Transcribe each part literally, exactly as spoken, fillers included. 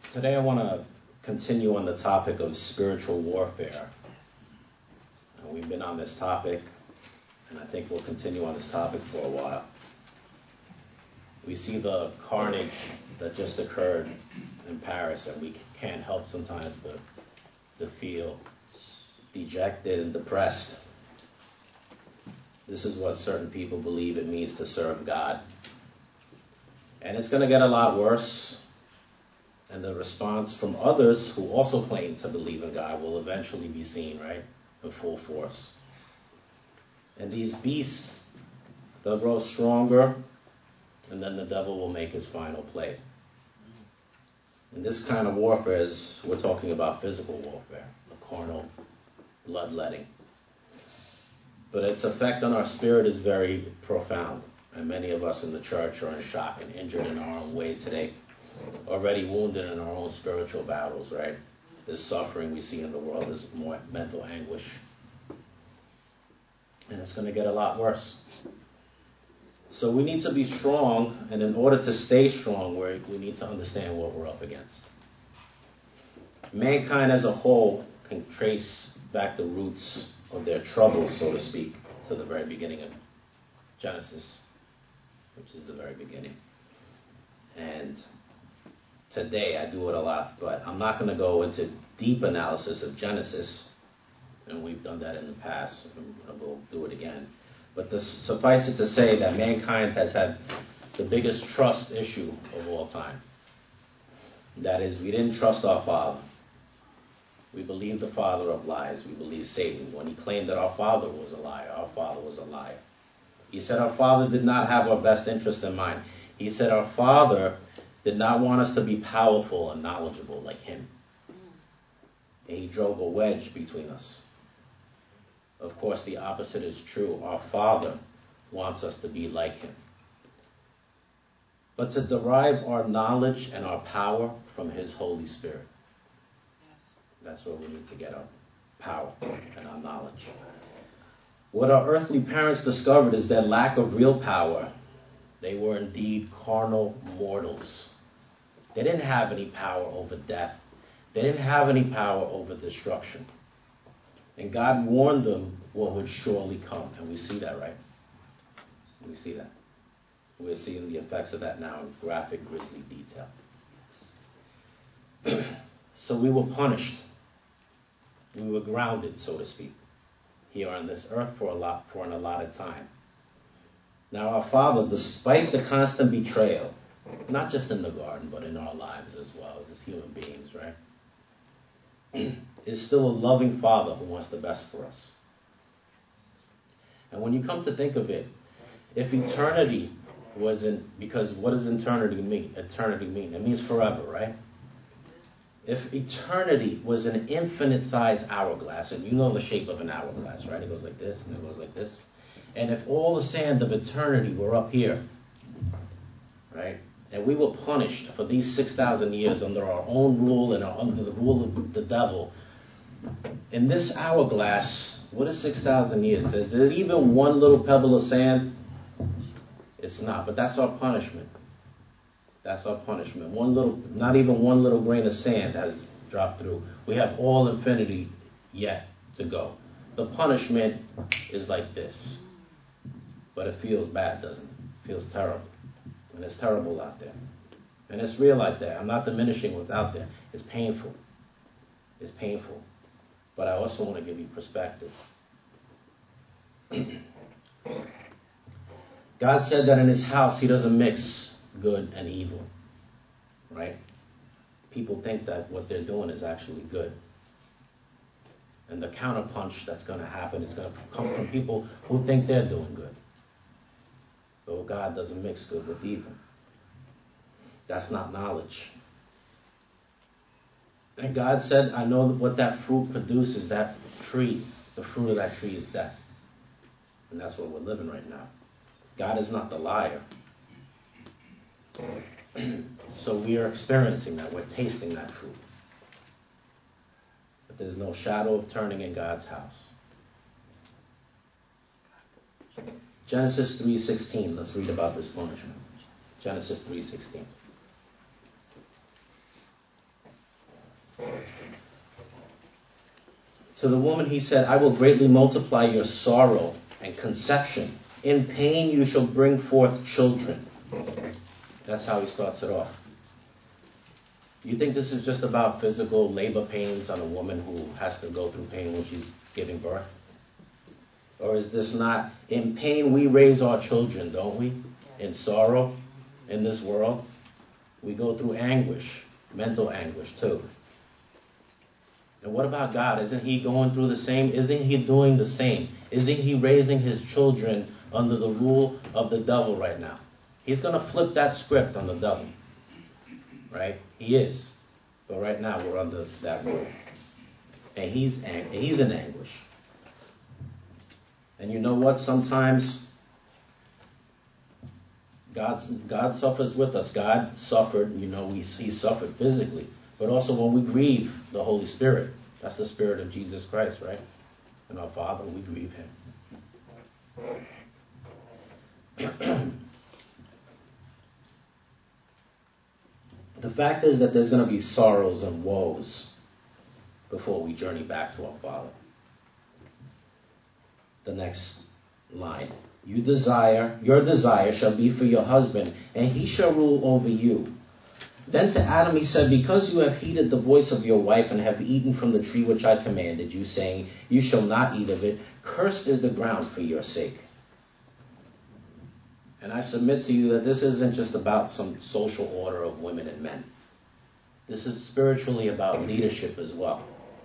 Today I want to continue on the topic of spiritual warfare. Uh, we've been on this topic, and I think we'll continue on this topic for a while. We see the carnage that just occurred in Paris, and we can't help sometimes to, to feel dejected and depressed. This is what certain people believe it means to serve God. And it's going to get a lot worse. And the response from others who also claim to believe in God will eventually be seen, right, in full force. And these beasts, they'll grow stronger, and then the devil will make his final play. And this kind of warfare is, we're talking about physical warfare, the carnal bloodletting. But its effect on our spirit is very profound. And many of us in the church are in shock and injured in our own way today. Already wounded in our own spiritual battles, right? This suffering we see in the world is more mental anguish. And it's going to get a lot worse. So we need to be strong, and in order to stay strong, we we need to understand what we're up against. Mankind as a whole can trace back the roots of their troubles, so to speak, to the very beginning of Genesis, which is the very beginning. And today I do it a lot, but I'm not going to go into deep analysis of Genesis, and we've done that in the past, and we'll do it again. But this, suffice it to say that mankind has had the biggest trust issue of all time. That is, we didn't trust our Father. We believed the father of lies. We believed Satan. When he claimed that our father was a liar, our father was a liar. He said our Father did not have our best interest in mind. He said our Father did not want us to be powerful and knowledgeable like him. And he drove a wedge between us. Of course, the opposite is true. Our Father wants us to be like him. But to derive our knowledge and our power from his Holy Spirit. That's where we need to get our power and our knowledge. What our earthly parents discovered is that lack of real power. They were indeed carnal mortals. They didn't have any power over death. They didn't have any power over destruction. And God warned them what would surely come. And we see that, right? We see that. We're seeing the effects of that now in graphic, grisly detail. So we were punished. We were grounded, so to speak, here on this earth for a lot, for an allotted time. Now our Father, despite the constant betrayal, not just in the garden, but in our lives as well as human beings, right, is still a loving Father who wants the best for us. And when you come to think of it, if eternity wasn't, because what does eternity mean? Eternity mean? It means forever, right? If eternity was an infinite-sized hourglass, and you know the shape of an hourglass, right? It goes like this, and it goes like this. And if all the sand of eternity were up here, right, and we were punished for these six thousand years under our own rule and our, under the rule of the devil, in this hourglass, what is six thousand years? Is it even one little pebble of sand? It's not, but that's our punishment. That's our punishment. One little, not even one little grain of sand has dropped through. We have all infinity yet to go. The punishment is like this. But it feels bad, doesn't it? It feels terrible. And it's terrible out there. And it's real out there. I'm not diminishing what's out there. It's painful. It's painful. But I also want to give you perspective. God said that in his house he doesn't mix good and evil, right? People think that what they're doing is actually good. And the counterpunch that's going to happen is going to come from people who think they're doing good. But God doesn't mix good with evil. That's not knowledge. And God said, I know what that fruit produces, that tree, the fruit of that tree is death. And that's what we're living right now. God is not the liar. So we are experiencing that. We're tasting that fruit. But there's no shadow of turning in God's house. Genesis three sixteen. Let's read about this punishment. Genesis three sixteen. To the woman he said, I will greatly multiply your sorrow and conception. In pain you shall bring forth children. That's how he starts it off. You think this is just about physical labor pains on a woman who has to go through pain when she's giving birth? Or is this not, in pain we raise our children, don't we? In sorrow, in this world. We go through anguish, mental anguish too. And what about God? Isn't he going through the same? Isn't he doing the same? Isn't he raising his children under the rule of the devil right now? He's going to flip that script on the devil. Right? He is. But right now we're under that rule. And he's ang- he's in anguish. And you know what? Sometimes God, God suffers with us. God suffered, you know, we, he suffered physically. But also when we grieve the Holy Spirit, that's the Spirit of Jesus Christ, right? And our Father, we grieve him. The fact is that there's going to be sorrows and woes before we journey back to our Father. The next line. You desire, your desire shall be for your husband, and he shall rule over you. Then to Adam he said, because you have heeded the voice of your wife and have eaten from the tree which I commanded you, saying, you shall not eat of it, cursed is the ground for your sake. And I submit to you that this isn't just about some social order of women and men. This is spiritually about leadership as well.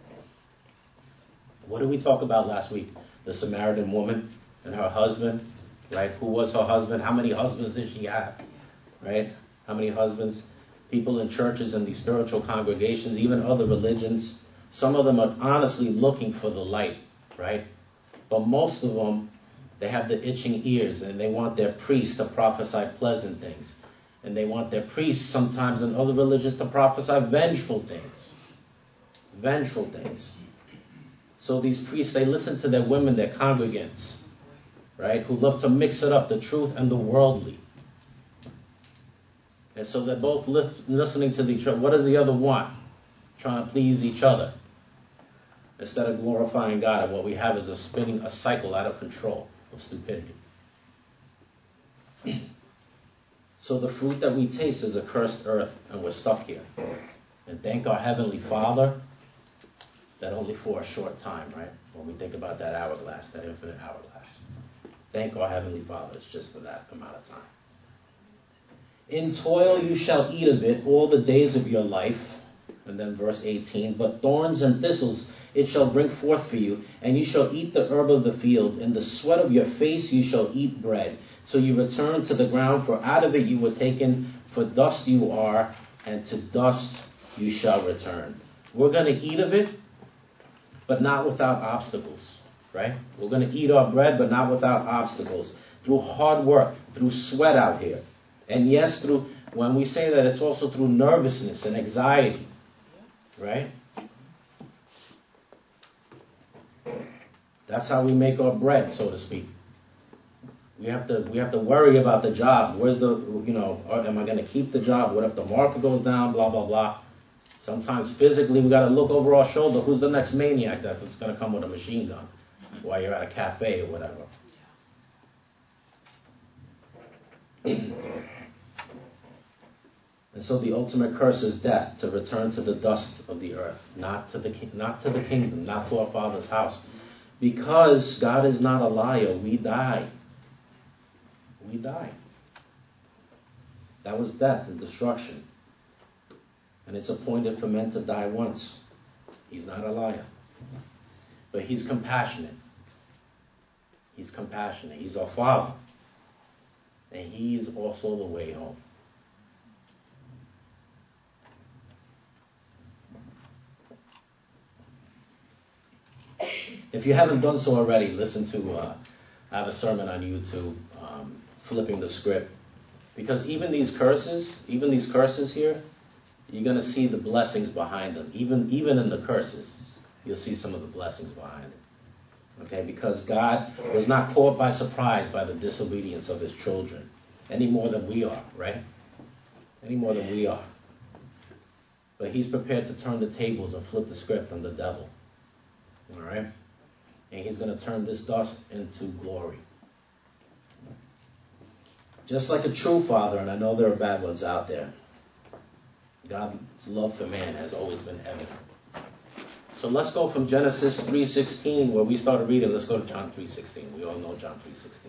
What did we talk about last week? The Samaritan woman and her husband, right? Who was her husband? How many husbands did she have? Right? How many husbands? People in churches and these spiritual congregations, even other religions, some of them are honestly looking for the light, right? But most of them, they have the itching ears and they want their priests to prophesy pleasant things. And they want their priests sometimes in other religions to prophesy vengeful things. Vengeful things. So these priests, they listen to their women, their congregants, right? Who love to mix it up, the truth and the worldly. And so they're both lis- listening to each other. What does the other want? Trying to please each other. Instead of glorifying God. And what we have is a spinning, a cycle out of control of stupidity. So the fruit that we taste is a cursed earth, and we're stuck here. And thank our Heavenly Father that only for a short time, right? When we think about that hourglass, that infinite hourglass. Thank our Heavenly Father, it's just for that amount of time. In toil you shall eat of it all the days of your life. And then verse eighteen, but thorns and thistles it shall bring forth for you, and you shall eat the herb of the field. In the sweat of your face you shall eat bread. So you return to the ground, for out of it you were taken, for dust you are, and to dust you shall return. We're going to eat of it, but not without obstacles, right? We're going to eat our bread, but not without obstacles. Through hard work, through sweat out here. And yes, through, when we say that, it's also through nervousness and anxiety, right? That's how we make our bread, so to speak. We have to we have to worry about the job. Where's the, you know, am I going to keep the job? What if the market goes down? Blah, blah, blah. Sometimes physically we got to look over our shoulder. Who's the next maniac that's going to come with a machine gun while you're at a cafe or whatever? And so the ultimate curse is death, to return to the dust of the earth, not to the not to the kingdom, not to our Father's house. Because God is not a liar, we die. We die. That was death and destruction. And it's appointed for men to die once. He's not a liar. But he's compassionate. He's compassionate. He's our Father. And he is also the way home. If you haven't done so already, listen to, uh, I have a sermon on YouTube, um, flipping the script. Because even these curses, even these curses here, you're going to see the blessings behind them. Even, even in the curses, you'll see some of the blessings behind it. Okay, because God was not caught by surprise by the disobedience of his children, any more than we are, right? Any more than we are. But he's prepared to turn the tables and flip the script on the devil. All right? And he's going to turn this dust into glory. Just like a true father, and I know there are bad ones out there, God's love for man has always been evident. So let's go from Genesis three sixteen, where we started reading, let's go to John three sixteen. We all know John three sixteen.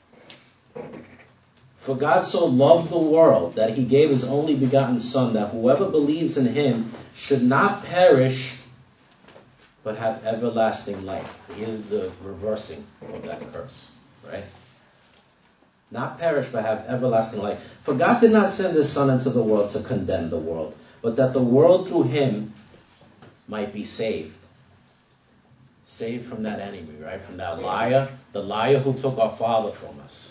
For God so loved the world that he gave his only begotten Son, that whoever believes in him should not perish, but have everlasting life. Here's the reversing of that curse, right? Not perish, but have everlasting life. For God did not send his Son into the world to condemn the world, but that the world through him might be saved. Saved from that enemy, right? From that liar, the liar who took our Father from us.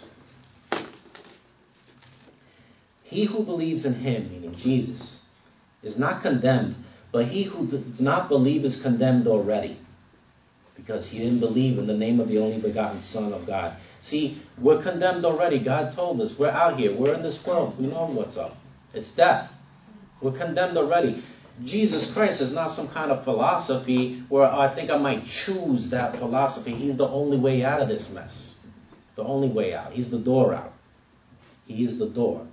He who believes in him, meaning Jesus, is not condemned, but he who does not believe is condemned already, because he didn't believe in the name of the only begotten Son of God. See, we're condemned already. God told us. We're out here. We're in this world. We know what's up. It's death. We're condemned already. Jesus Christ is not some kind of philosophy where I think I might choose that philosophy. He's the only way out of this mess. The only way out. He's the door out. He is the door.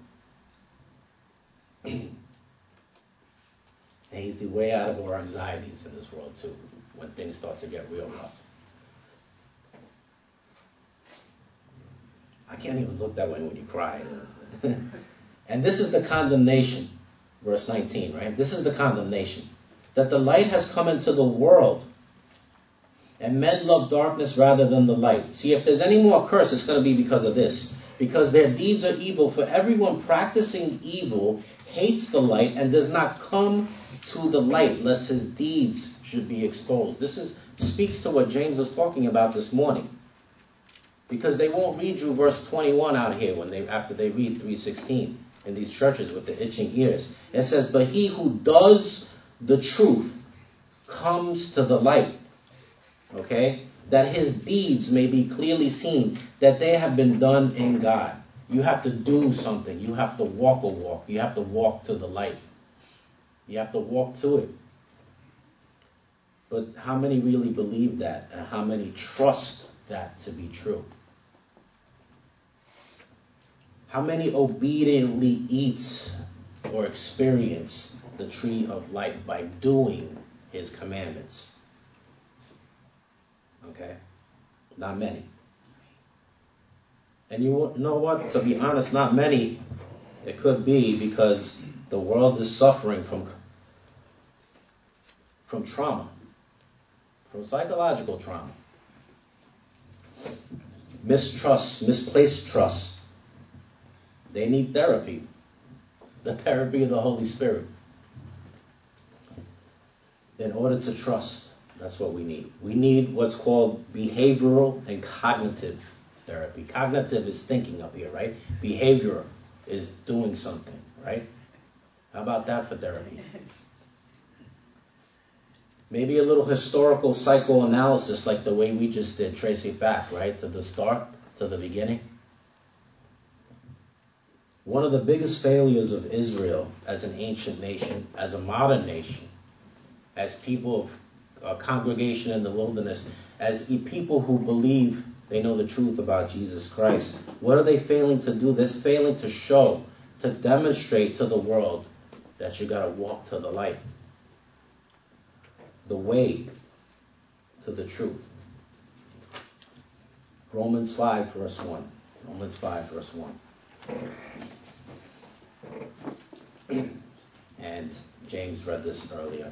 And he's the way out of our anxieties in this world too, when things start to get real rough. I can't even look that way when you cry. And this is the condemnation, verse nineteen, right? This is the condemnation, that the light has come into the world, and men love darkness rather than the light. See, if there's any more curse, it's going to be because of this. Because their deeds are evil. For everyone practicing evil hates the light and does not come to the light, lest his deeds should be exposed. This is speaks to what James was talking about this morning. Because they won't read you verse twenty-one out here when they after they read three sixteen in these churches with the itching ears. It says, but he who does the truth comes to the light. Okay? That his deeds may be clearly seen, that they have been done in God. You have to do something. You have to walk a walk. You have to walk to the light. You have to walk to it. But how many really believe that? And how many trust that to be true? How many obediently eats or experience the tree of life by doing his commandments? Okay? Not many. And you know what? To be honest, not many. It could be because the world is suffering from, from trauma, from psychological trauma. Mistrust, misplaced trust. They need therapy. The therapy of the Holy Spirit. In order to trust, that's what we need. We need what's called behavioral and cognitive therapy. Cognitive is thinking up here, right? Behavioral is doing something, right? How about that for therapy? Maybe a little historical psychoanalysis like the way we just did, trace it back, right, to the start, to the beginning. One of the biggest failures of Israel as an ancient nation, as a modern nation, as people of a congregation in the wilderness, as people who believe they know the truth about Jesus Christ, what are they failing to do? They're failing to show, to demonstrate to the world that you got to walk to the light. The way to the truth. Romans five, verse one. Romans five, verse one. And James read this earlier.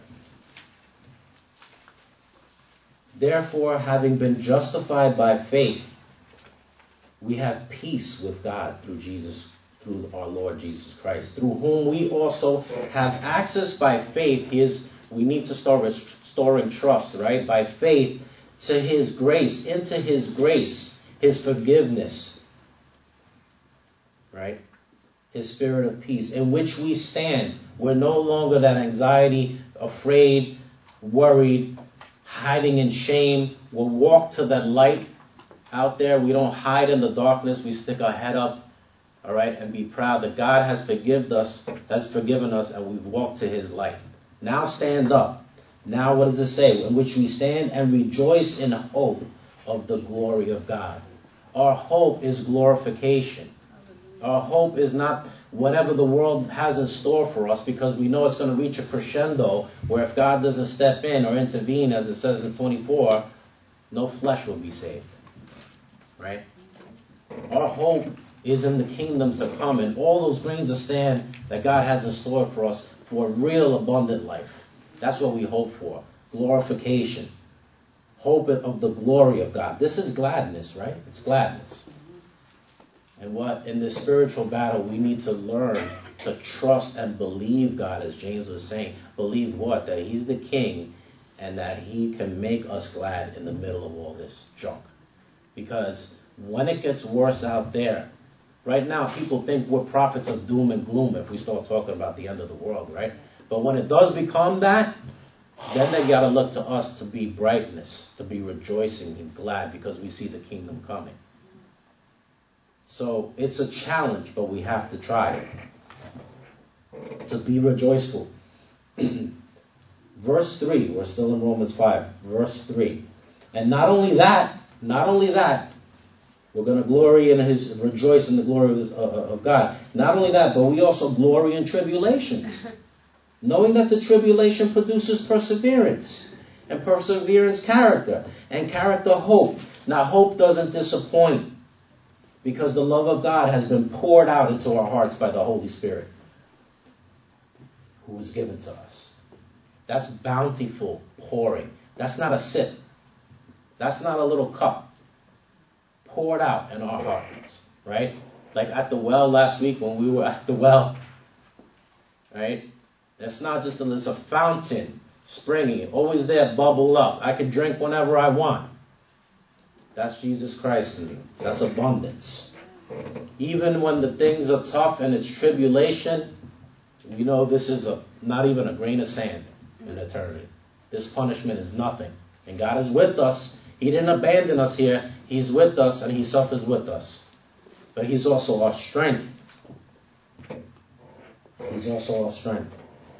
Therefore, having been justified by faith, we have peace with God through Jesus, through our Lord Jesus Christ, through whom we also have access by faith. Here's, we need to start restoring trust, right? By faith to his grace, into his grace, his forgiveness, right? His spirit of peace, in which we stand. We're no longer that anxiety, afraid, worried, hiding in shame. We'll walk to that light out there. We don't hide in the darkness. We stick our head up, all right, and be proud that God has forgiven us, has forgiven us, and we've walked to his light. Now stand up, Now what does it say? In which we stand and rejoice in hope of the glory of God. Our hope is glorification. Our hope is not whatever the world has in store for us, because we know it's going to reach a crescendo where if God doesn't step in or intervene, as it says in twenty-four, no flesh will be saved. Right? Our hope is in the kingdom to come, and all those grains of sand that God has in store for us for a real abundant life. That's what we hope for. Glorification. Hope of the glory of God. This is gladness, right? It's gladness. And what, in this spiritual battle, we need to learn to trust and believe God, as James was saying. Believe what? That He's the King, and that He can make us glad in the middle of all this junk. Because when it gets worse out there, right now people think we're prophets of doom and gloom if we start talking about the end of the world, right? But when it does become that, then they got to look to us to be brightness, to be rejoicing and glad, because we see the kingdom coming. So it's a challenge, but we have to try it. To be rejoiceful. Verse three, we're still in Romans five, verse three. And not only that, not only that, we're going to glory in His, rejoice in the glory of, his, uh, of God. Not only that, but we also glory in tribulations. Knowing that the tribulation produces perseverance, and perseverance character, and character hope. Now hope doesn't disappoint, because the love of God has been poured out into our hearts by the Holy Spirit, who was given to us. That's bountiful pouring. That's not a sip. That's not a little cup. Poured out in our hearts, right? Like at the well last week when we were at the well, right? It's not just a, it's a fountain springing, always there, bubble up. I can drink whenever I want. That's Jesus Christ in me. That's abundance. Even when the things are tough and it's tribulation, you know this is a, not even a grain of sand in eternity. This punishment is nothing. And God is with us. He didn't abandon us here. He's with us, and He suffers with us. But He's also our strength. He's also our strength.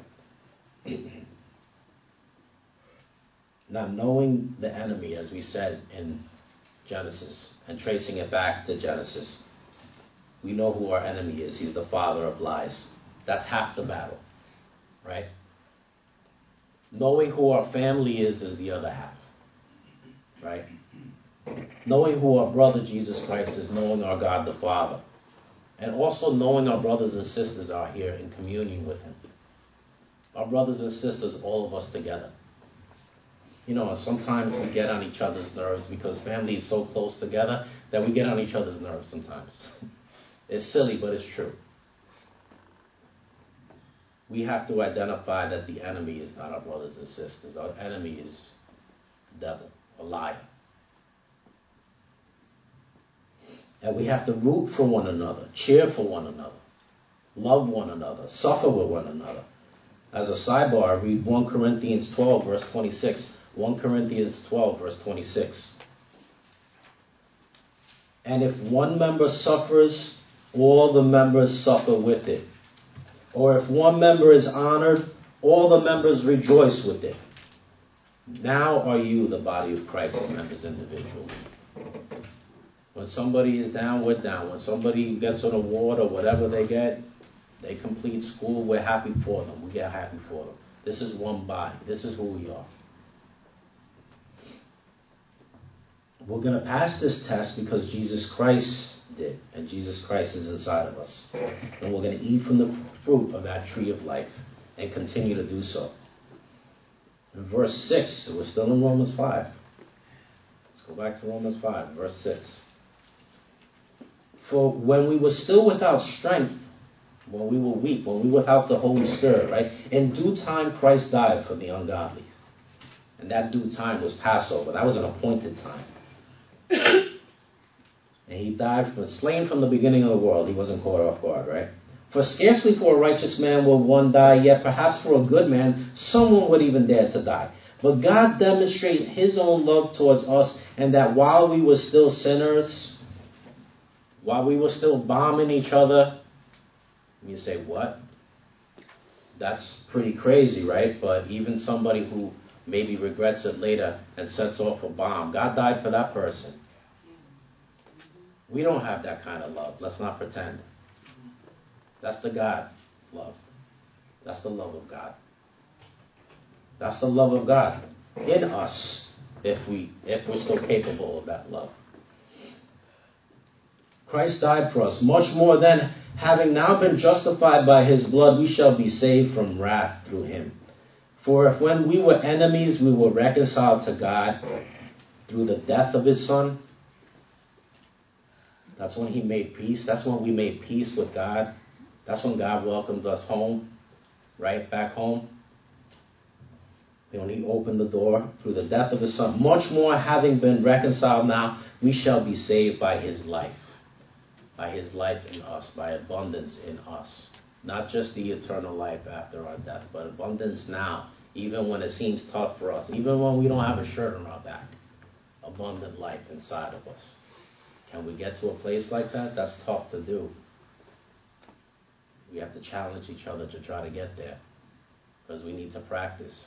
Now, knowing the enemy, as we said in Genesis, and tracing it back to Genesis, we know who our enemy is. He's the father of lies. That's half the battle, right? Knowing who our family is is the other half, right? Knowing who our brother Jesus Christ is, knowing our God the Father, and also knowing our brothers and sisters are here in communion with Him. Our brothers and sisters, all of us together. You know, sometimes we get on each other's nerves because family is so close together that we get on each other's nerves sometimes. It's silly, but it's true. We have to identify that the enemy is not our brothers and sisters. Our enemy is the devil, a liar. And we have to root for one another, cheer for one another, love one another, suffer with one another. As a sidebar, read First Corinthians twelve, verse twenty-six. First Corinthians twelve, verse twenty-six. And if one member suffers, all the members suffer with it. Or if one member is honored, all the members rejoice with it. Now are you the body of Christ and members individually. When somebody is down, we're down. When somebody gets an award or whatever they get, they complete school, we're happy for them. We get happy for them. This is one body. This is who we are. We're going to pass this test because Jesus Christ did. And Jesus Christ is inside of us. And we're going to eat from the fruit of that tree of life and continue to do so. In verse six, we're still in Romans five. Let's go back to Romans five, verse six. For when we were still without strength, when we were weak, when we were without the Holy Spirit, right? In due time, Christ died for the ungodly. And that due time was Passover. That was an appointed time. And He died, for slain from the beginning of the world. He wasn't caught off guard, right? For scarcely for a righteous man will one die, yet perhaps for a good man, someone would even dare to die. But God demonstrated His own love towards us, and that while we were still sinners, while we were still bombing each other, you say, what? That's pretty crazy, right? But even somebody who maybe regrets it later and sets off a bomb. God died for that person. We don't have that kind of love. Let's not pretend. That's the God love. That's the love of God. That's the love of God in us, if we if we're still capable of that love. Christ died for us. Much more than having now been justified by his blood, we shall be saved from wrath through him. For if when we were enemies, we were reconciled to God through the death of his Son. That's when he made peace. That's when we made peace with God. That's when God welcomed us home, right? Back home. When he opened the door through the death of his Son. Much more, having been reconciled now, we shall be saved by his life. By his life in us, by abundance in us. Not just the eternal life after our death, but abundance now, even when it seems tough for us, even when we don't have a shirt on our back. Abundant life inside of us. Can we get to a place like that? That's tough to do. We have to challenge each other to try to get there, because we need to practice.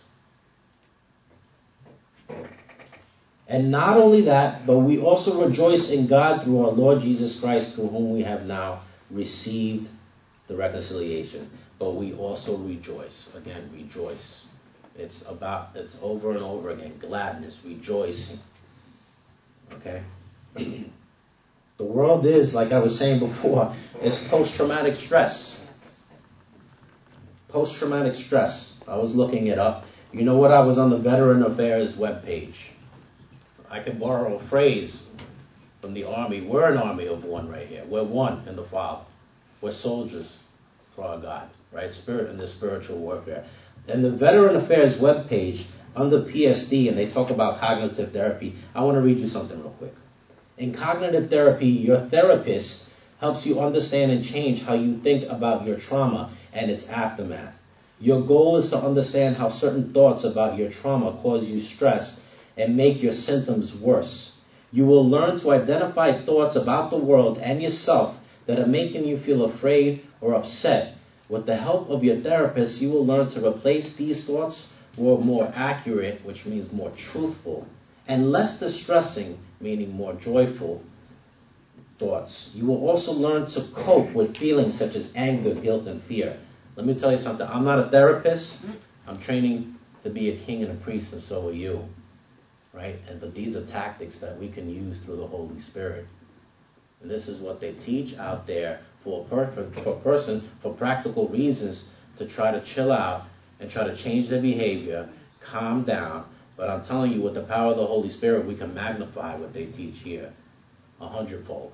And not only that, but we also rejoice in God through our Lord Jesus Christ, through whom we have now received the reconciliation. But we also rejoice. Again, rejoice. It's about, it's over and over again. Gladness, rejoicing. Okay? The world is, like I was saying before, is post-traumatic stress. Post-traumatic stress. I was looking it up. You know what? I was on the Veteran Affairs webpage. I can borrow a phrase from the Army. We're an army of one right here. We're one in the Father. We're soldiers for our God, right? Spirit in the spiritual warfare. And the Veteran Affairs webpage, under P S D, and they talk about cognitive therapy. I want to read you something real quick. In cognitive therapy, your therapist helps you understand and change how you think about your trauma and its aftermath. Your goal is to understand how certain thoughts about your trauma cause you stress and make your symptoms worse. You will learn to identify thoughts about the world and yourself that are making you feel afraid or upset. With the help of your therapist, you will learn to replace these thoughts with more accurate, which means more truthful, and less distressing, meaning more joyful thoughts. You will also learn to cope with feelings such as anger, guilt, and fear. Let me tell you something. I'm not a therapist. I'm training to be a king and a priest, and so are you. Right? And but these are tactics that we can use through the Holy Spirit. And this is what they teach out there for a, per- for a person, for practical reasons, to try to chill out and try to change their behavior, calm down. But I'm telling you, with the power of the Holy Spirit, we can magnify what they teach here a hundredfold.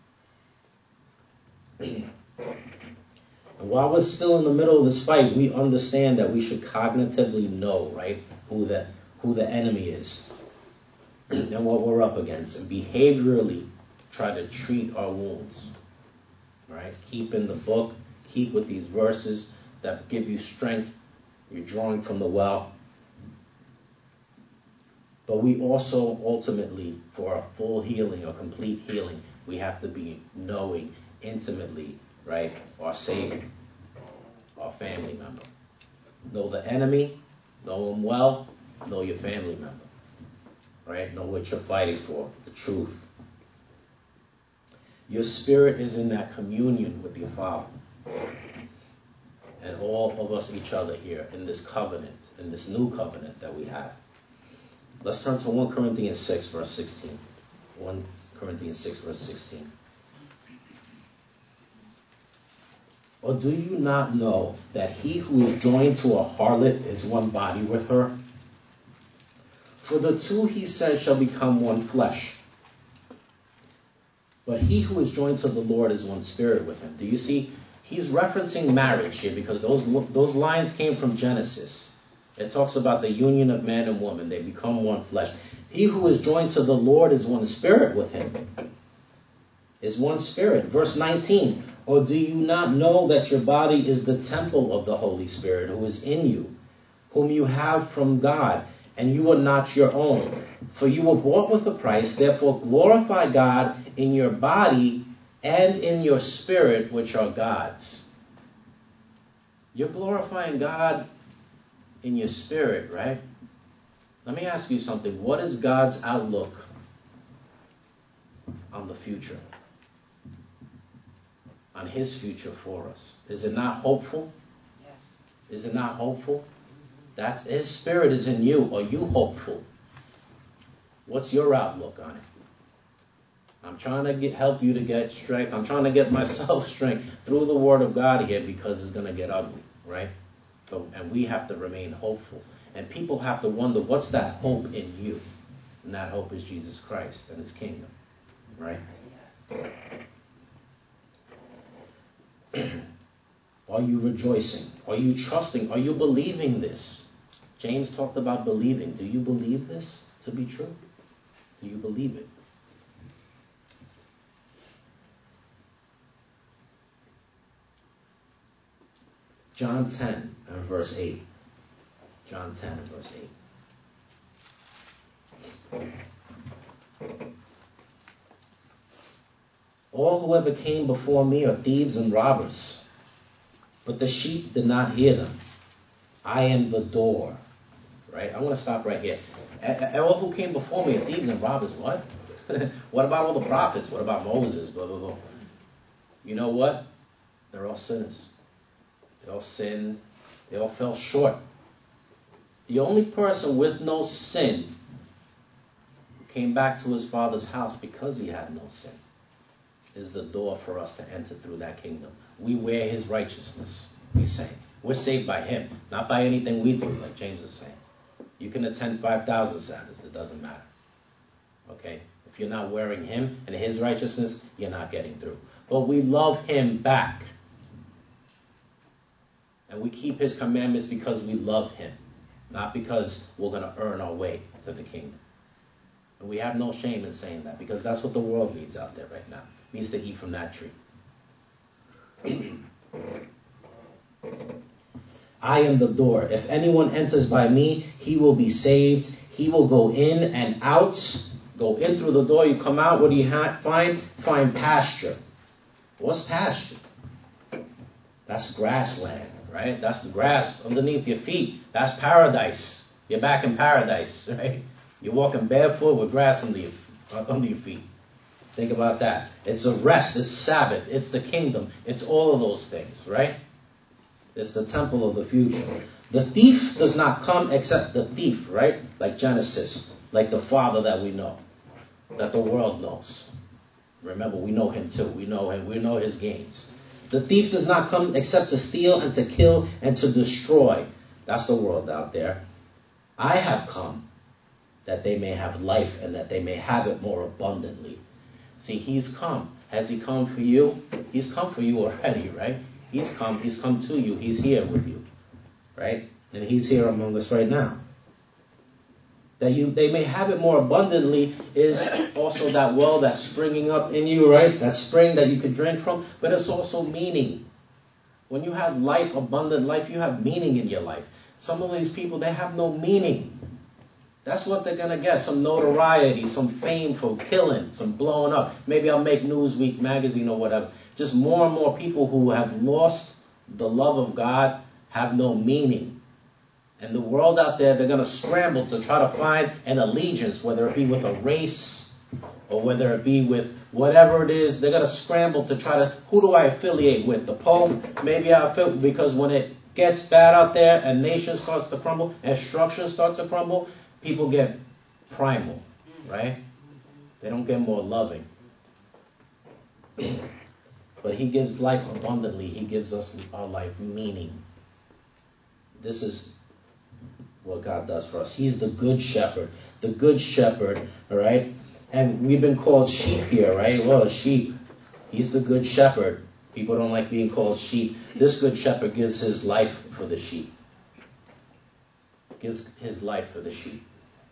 And while we're still in the middle of this fight, we understand that we should cognitively know, right, who the, who the enemy is and what we're up against, and behaviorally try to treat our wounds. Right? Keep in the book, keep with these verses that give you strength. You're drawing from the well. But we also ultimately, for a full healing or complete healing, we have to be knowing intimately, right, our Savior, our family member. Know the enemy, know him well, know your family member. Right? Know what you're fighting for, the truth. Your spirit is in that communion with your Father. And all of us, each other here, in this covenant, in this new covenant that we have. Let's turn to First Corinthians six, verse sixteen. First Corinthians six, verse sixteen. Or do you not know that he who is joined to a harlot is one body with her? For the two, he says, shall become one flesh. But he who is joined to the Lord is one spirit with him. Do you see? He's referencing marriage here because those, those lines came from Genesis. It talks about the union of man and woman. They become one flesh. He who is joined to the Lord is one spirit with him. Is one spirit. Verse nineteen. Or do you not know that your body is the temple of the Holy Spirit who is in you, whom you have from God, and you are not your own? For you were bought with a price, therefore glorify God in your body and in your spirit, which are God's. You're glorifying God in your spirit, right? Let me ask you something. What is God's outlook on the future? On his future for us? Is it not hopeful? Yes. Is it not hopeful? That's his spirit is in you. Are you hopeful? What's your outlook on it? I'm trying to get, help you to get strength. I'm trying to get myself strength through the Word of God here, because it's going to get ugly, right? So, and we have to remain hopeful. And people have to wonder, what's that hope in you? And that hope is Jesus Christ and his kingdom, right? Are you rejoicing? Are you trusting? Are you believing this? James talked about believing. Do you believe this to be true? Do you believe it? John ten and verse eight. John ten and verse eight. All who ever came before me are thieves and robbers, but the sheep did not hear them. I am the door. Right? I'm going to stop right here. All who came before me are thieves and robbers. What? What about all the prophets? What about Moses? Blah, blah, blah. You know what? They're all sinners. They all sinned. They all fell short. The only person with no sin who came back to his Father's house because he had no sin is the door for us to enter through that kingdom. We wear his righteousness, he's saying. We're saved by him, not by anything we do, like James is saying. You can attend five thousand Sabbaths, it doesn't matter. Okay? If you're not wearing him and his righteousness, you're not getting through. But we love him back. And we keep his commandments because we love him, not because we're going to earn our way to the kingdom. And we have no shame in saying that, because that's what the world needs out there right now. It needs to eat from that tree. I am the door. If anyone enters by me, he will be saved. He will go in and out. Go in through the door, you come out. What do you ha- find? Find pasture. What's pasture? That's grassland, right? That's the grass underneath your feet. That's paradise. You're back in paradise, right? You're walking barefoot with grass under your, under your feet. Think about that. It's a rest. It's Sabbath. It's the kingdom. It's all of those things, right? It's the temple of the future. The thief does not come except the thief, right? Like Genesis, like the Father that we know, that the world knows. Remember, we know him too. We know him. We know his games. The thief does not come except to steal and to kill and to destroy. That's the world out there. I have come that they may have life and that they may have it more abundantly. See, he's come. Has he come for you? He's come for you already, right? He's come. He's come to you. He's here with you, right? And he's here among us right now. That you, they may have it more abundantly is also that well that's springing up in you, right? That spring that you could drink from. But it's also meaning. When you have life, abundant life, you have meaning in your life. Some of these people, they have no meaning. That's what they're going to get. Some notoriety, some fame for killing, some blowing up. Maybe I'll make Newsweek magazine or whatever. Just more and more people who have lost the love of God have no meaning. And the world out there, they're going to scramble to try to find an allegiance, whether it be with a race or whether it be with whatever it is. They're going to scramble to try to, who do I affiliate with? The Pope? Maybe I affiliate, because when it gets bad out there and nation starts to crumble and structure starts to crumble, people get primal, right? They don't get more loving. But he gives life abundantly. He gives us our life meaning. This is what God does for us. He's the good shepherd. The good shepherd, all right? And we've been called sheep here, right? Well, sheep. He's the good shepherd. People don't like being called sheep. This good shepherd gives his life for the sheep. Gives his life for the sheep.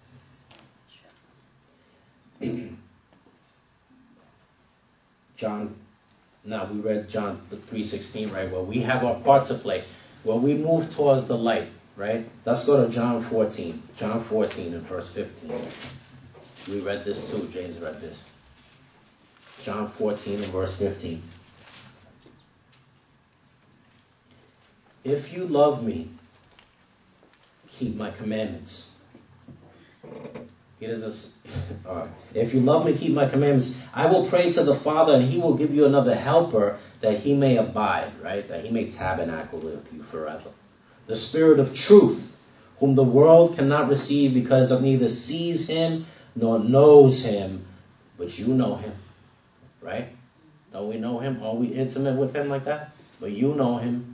John, now we read John three sixteen, right? Where we have our part to play. Where we move towards the light, right? Let's go to John fourteen. John fourteen and verse fifteen. We read this too. James read this. John fourteen and verse fifteen. If you love me, keep my commandments. He doesn't. All right. If you love me, keep my commandments. I will pray to the Father, and he will give you another helper, that he may abide, right? That he may tabernacle with you forever. The Spirit of truth, whom the world cannot receive because it neither sees him nor knows him, but you know him, right? Don't we know him? Are we intimate with him like that? But you know him.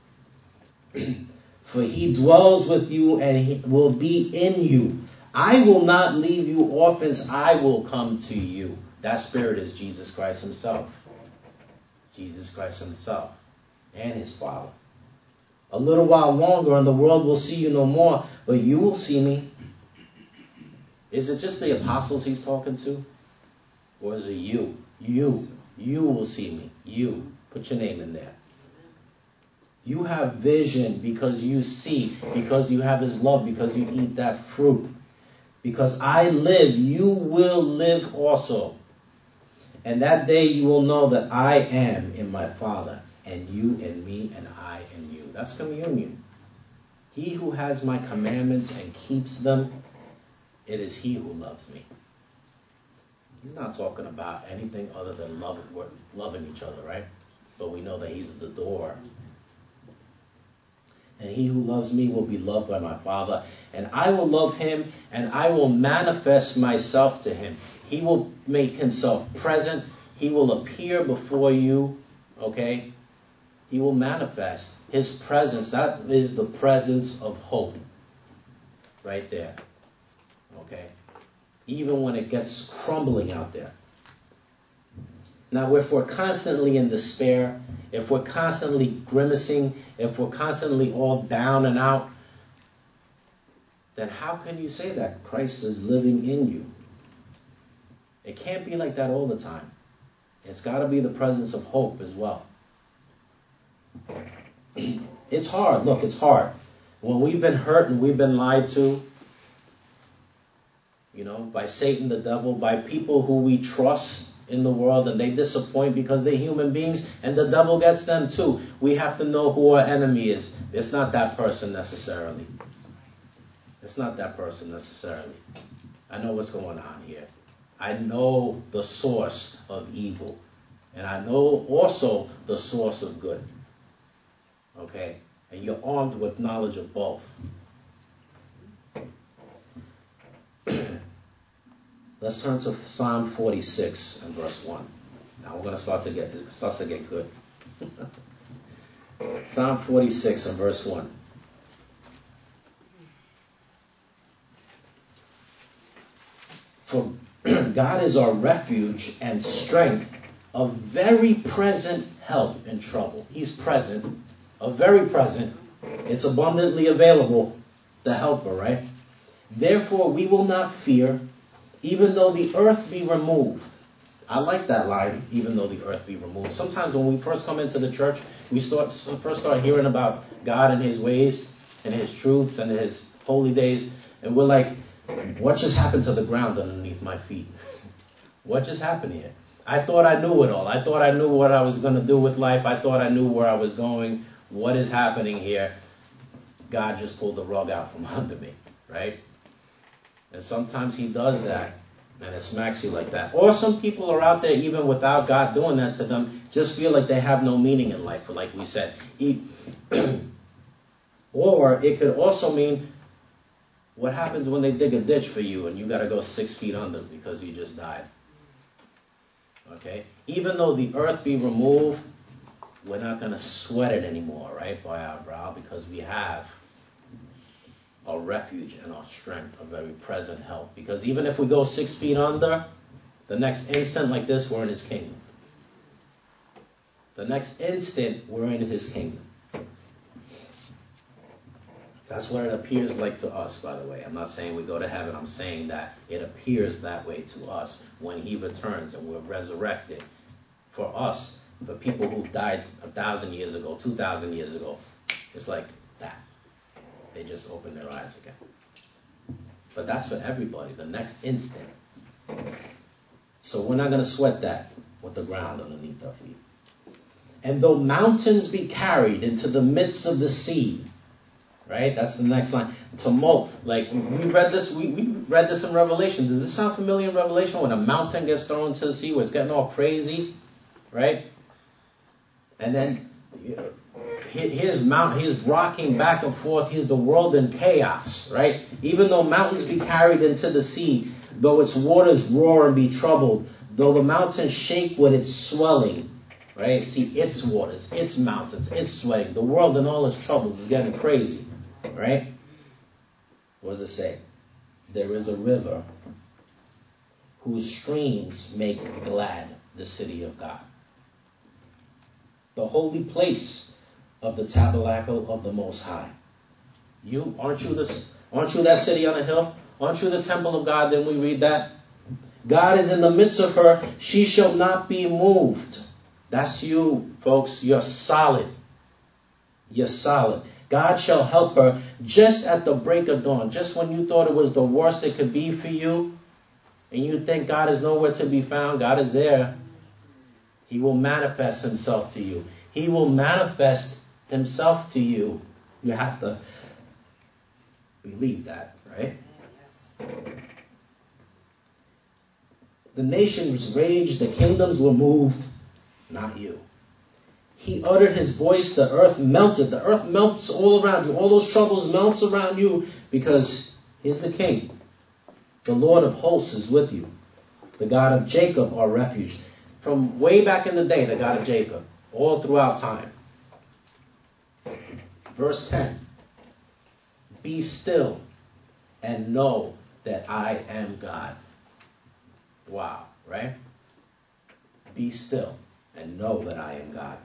For he dwells with you and he will be in you. I will not leave you orphans. I will come to you. That Spirit is Jesus Christ himself. Jesus Christ himself and his Father. A little while longer and the world will see you no more, but you will see me. Is it just the apostles he's talking to? Or is it you? You. You will see me. You. Put your name in there. You have vision because you see, because you have his love, because you eat that fruit. Because I live, you will live also. And that day you will know that I am in my Father, and you in me, and I in you. That's communion. He who has my commandments and keeps them, it is he who loves me. He's not talking about anything other than love, loving each other, right? But we know that he's the door. And he who loves me will be loved by my Father. And I will love him, and I will manifest myself to him. He will make himself present. He will appear before you. Okay? He will manifest his presence. That is the presence of hope. Right there. Okay? Even when it gets crumbling out there. Now, if we're constantly in despair, if we're constantly grimacing, if we're constantly all down and out, then how can you say that Christ is living in you? It can't be like that all the time. It's got to be the presence of hope as well. It's hard. Look, it's hard. When we've been hurt and we've been lied to, you know, by Satan, the devil, by people who we trust in the world, and they disappoint because they're human beings, and the devil gets them too. We have to know who our enemy is. It's not that person necessarily. It's not that person necessarily. I know what's going on here. I know the source of evil, and I know also the source of good. Okay? And you're armed with knowledge of both. Let's turn to Psalm forty-six and verse one. Now we're going to start to get, it starts to get good. Psalm forty-six and verse one. For God is our refuge and strength, a very present help in trouble. He's present, a very present. It's abundantly available, the helper, right? Therefore we will not fear, even though the earth be removed. I like that line, even though the earth be removed. Sometimes when we first come into the church, we start first start hearing about God and his ways and his truths and his holy days. And we're like, what just happened to the ground underneath my feet? What just happened here? I thought I knew it all. I thought I knew what I was going to do with life. I thought I knew where I was going. What is happening here? God just pulled the rug out from under me, right? And sometimes he does that, and it smacks you like that. Or some people are out there, even without God doing that to them, just feel like they have no meaning in life, like we said. He, or it could also mean, what happens when they dig a ditch for you and you got to go six feet under because you just died? Okay? Even though the earth be removed, we're not going to sweat it anymore, right, by our brow, because we have our refuge and our strength, a very present help. Because even if we go six feet under, the next instant like this, we're in his kingdom. The next instant, we're in his kingdom. That's what it appears like to us, by the way. I'm not saying we go to heaven. I'm saying that it appears that way to us when he returns and we're resurrected. For us, for people who died a thousand years ago, two thousand years ago, it's like that. They just open their eyes again. But that's for everybody, the next instant. So we're not going to sweat that with the ground underneath our feet. And though mountains be carried into the midst of the sea, Right? That's the next line. Tumult. Like, we read this, we, we read this in Revelation. Does this sound familiar in Revelation when a mountain gets thrown into the sea where it's getting all crazy? Right? And then here's mount, here's rocking back and forth. Here's the world in chaos. Right? Even though mountains be carried into the sea, though its waters roar and be troubled, though the mountains shake with its swelling. Right? See, its waters, its mountains, its swelling. The world and all its troubles is getting crazy. Right? What does it say? There is a river whose streams make glad the city of God, the holy place of the tabernacle of the Most High. You aren't you this? Aren't you that city on a hill? Aren't you the temple of God? Then we read that God is in the midst of her; she shall not be moved. That's you, folks. You're solid. You're solid. God shall help her just at the break of dawn. Just when you thought it was the worst it could be for you, and you think God is nowhere to be found, God is there. He will manifest himself to you. He will manifest himself to you. You have to believe that, right? The nations raged, the kingdoms were moved, not you. He uttered his voice, the earth melted. The earth melts all around you. All those troubles melts around you because he's the king. The Lord of hosts is with you. The God of Jacob, our refuge. From way back in the day, the God of Jacob, all throughout time. Verse ten. Be still and know that I am God. Wow, right? Be still and know that I am God.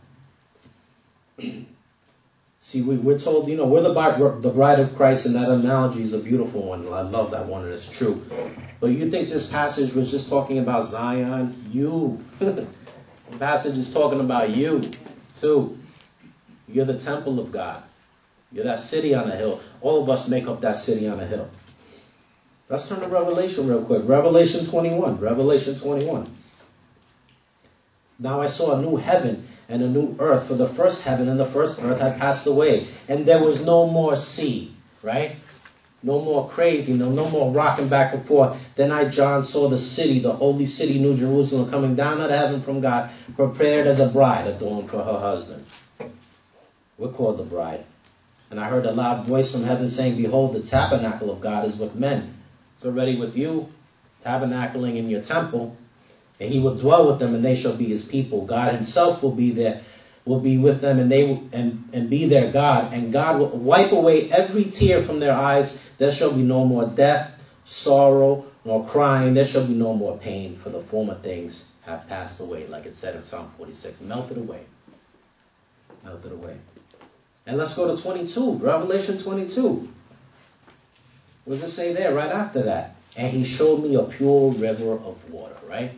See, we, we're told, you know, we're the bride, the bride of Christ, and that analogy is a beautiful one. I love that one, and it's true. But you think this passage was just talking about Zion? You. The passage is talking about you, too. You're the temple of God. You're that city on a hill. All of us make up that city on a hill. Let's turn to Revelation real quick. Revelation twenty-one. Revelation twenty-one. Now I saw a new heaven and a new earth, for the first heaven and the first earth had passed away, and there was no more sea, right? No more crazy, no, no more rocking back and forth. Then I, John, saw the city, the holy city, New Jerusalem, coming down out of heaven from God, prepared as a bride adorned for her husband. We're called the bride. And I heard a loud voice from heaven saying, behold, the tabernacle of God is with men. It's already with you, tabernacling in your temple. And he will dwell with them, and they shall be his people. God himself will be there, will be with them, and they will, and, and be their God. And God will wipe away every tear from their eyes. There shall be no more death, sorrow, nor crying. There shall be no more pain, for the former things have passed away, like it said in Psalm forty-six. Melted away. Melted away. And let's go to twenty-two, Revelation twenty-two. What does it say there right after that? And he showed me a pure river of water, right?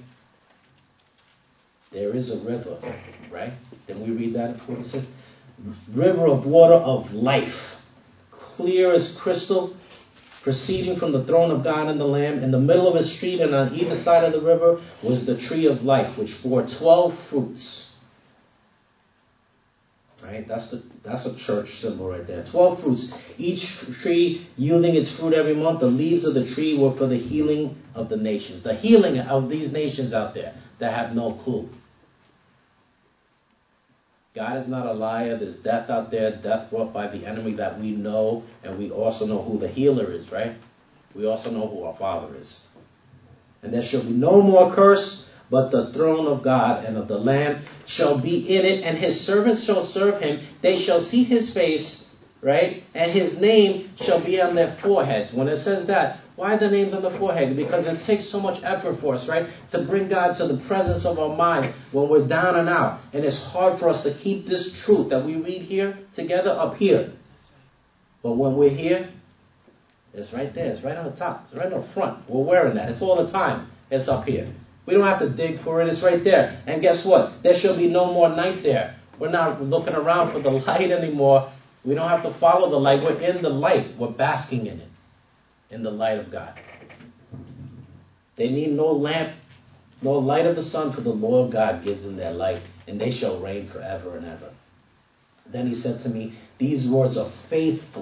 There is a river, right? Then we read that in forty-six. River of water of life, clear as crystal, proceeding from the throne of God and the Lamb. In the middle of a street and on either side of the river was the tree of life, which bore twelve fruits. Right? That's the that's a church symbol right there. Twelve fruits. Each tree yielding its fruit every month. The leaves of the tree were for the healing of the nations. The healing of these nations out there that have no clue. God is not a liar. There's death out there, death brought by the enemy that we know, and we also know who the healer is, right? We also know who our Father is. And there shall be no more curse, but the throne of God and of the Lamb shall be in it, and his servants shall serve him. They shall see his face, right? And his name shall be on their foreheads. When it says that, why the names on the forehead? Because it takes so much effort for us, right? To bring God to the presence of our mind when we're down and out. And it's hard for us to keep this truth that we read here together up here. But when we're here, it's right there. It's right on the top. It's right on the front. We're wearing that. It's all the time. It's up here. We don't have to dig for it. It's right there. And guess what? There shall be no more night there. We're not looking around for the light anymore. We don't have to follow the light. We're in the light. We're basking in it. In the light of God. They need no lamp, no light of the sun, for the Lord God gives them their light, and they shall reign forever and ever. Then he said to me, these words are faithful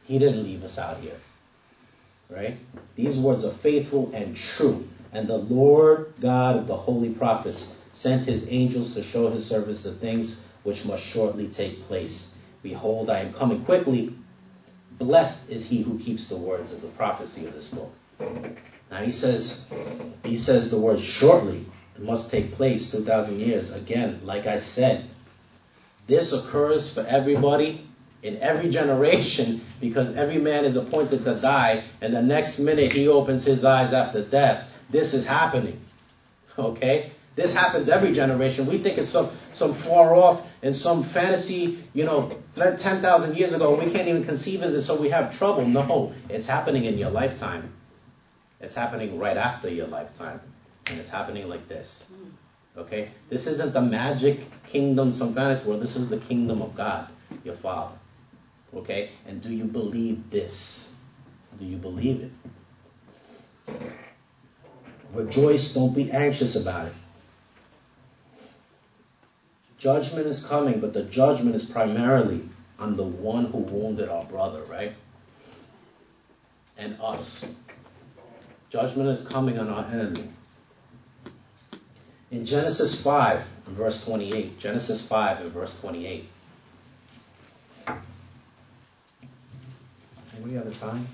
He didn't leave us out here. Right? These words are faithful and true. And the Lord God of the holy prophets sent his angels to show his servants the things which must shortly take place. Behold, I am coming quickly. Blessed is he who keeps the words of the prophecy of this book. Now he says, he says the word shortly. It must take place two thousand years. Again, like I said, this occurs for everybody in every generation, because every man is appointed to die, and the next minute he opens his eyes after death. This is happening. Okay? This happens every generation. We think it's some, some far off and some fantasy, you know, ten thousand years ago. We can't even conceive of this, so we have trouble. No, it's happening in your lifetime. It's happening right after your lifetime. And it's happening like this. Okay? This isn't the magic kingdom, some fantasy world. This is the kingdom of God, your Father. Okay? And do you believe this? Do you believe it? Rejoice, don't be anxious about it. Judgment is coming, but the judgment is primarily on the one who wounded our brother, right? And us. Judgment is coming on our enemy. In Genesis five, verse twenty-eight. Genesis five and verse twenty-eight. Anybody have the time?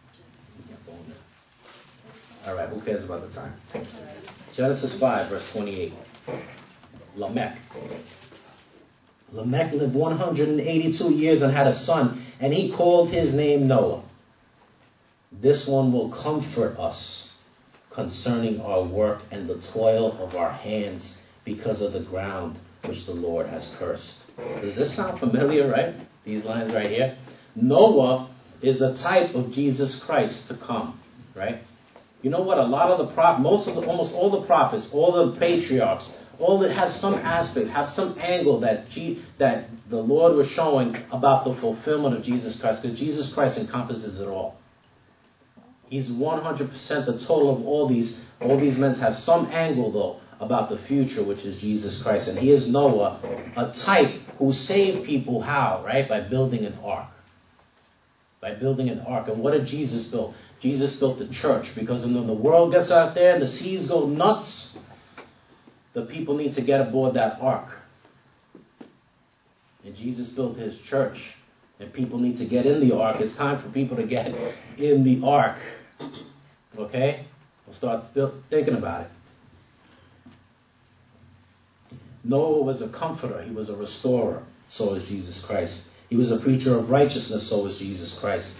All right, who cares about the time? Genesis five, verse twenty-eight. Lamech. Lamech lived one hundred eighty-two years and had a son, and he called his name Noah. This one will comfort us concerning our work and the toil of our hands because of the ground which the Lord has cursed. Does this sound familiar, right? These lines right here. Noah is a type of Jesus Christ to come, right? You know what? A lot of the prop, most of the, almost all the prophets, all the patriarchs, all that have some aspect, have some angle that G, that the Lord was showing about the fulfillment of Jesus Christ, because Jesus Christ encompasses it all. He's one hundred percent the total of all these. All these men have some angle, though, about the future, which is Jesus Christ. And he is Noah, a type who saved people how? Right? By building an ark. By building an ark. And what did Jesus build? Jesus built the church, because when the world gets out there and the seas go nuts, the people need to get aboard that ark. And Jesus built his church, and people need to get in the ark. It's time for people to get in the ark. Okay? We'll start build, thinking about it. Noah was a comforter. He was a restorer. So is Jesus Christ. He was a preacher of righteousness. So is Jesus Christ.